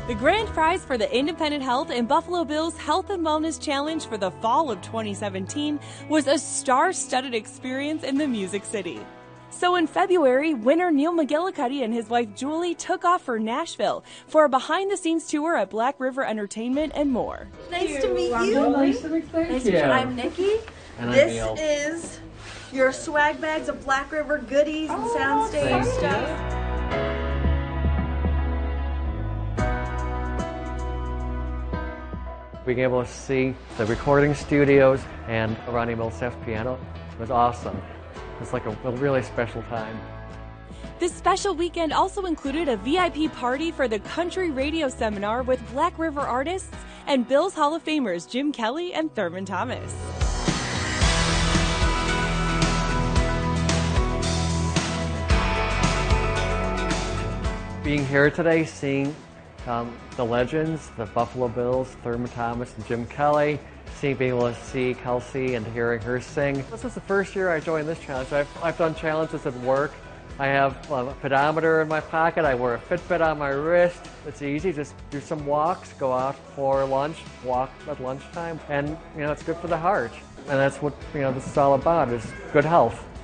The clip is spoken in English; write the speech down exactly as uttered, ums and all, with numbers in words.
The grand prize for the Independent Health and Buffalo Bills Health and Wellness Challenge for the fall of twenty seventeen was a star-studded experience in the Music City. So in February, winner Neil McGillicuddy and his wife Julie took off for Nashville for a behind-the-scenes tour at Black River Entertainment and more. Nice to meet you. Well, nice to meet Nice you. to meet you. I'm Nikki. And I'm this Neil. is your swag bags of Black River goodies and Oh, soundstage thank stuff. you. Being able to see the recording studios and Ronnie Milsap's piano was awesome. It was like a, a really special time. This special weekend also included a V I P party for the Country Radio Seminar with Black River artists and Bills Hall of Famers Jim Kelly and Thurman Thomas. Being here today, seeing um, the legends, the Buffalo Bills, Thurman Thomas and Jim Kelly, seeing, being able to see Kelsey and hearing her sing. This is the first year I joined this challenge. I've, I've done challenges at work. I have a pedometer in my pocket. I wear a Fitbit on my wrist. It's easy. Just do some walks, go out for lunch, walk at lunchtime, and you know it's good for the heart. And that's what you know this is all about: is good health.